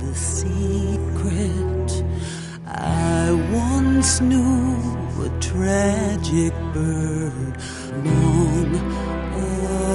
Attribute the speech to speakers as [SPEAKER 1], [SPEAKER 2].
[SPEAKER 1] the secret. I once knew a tragic bird long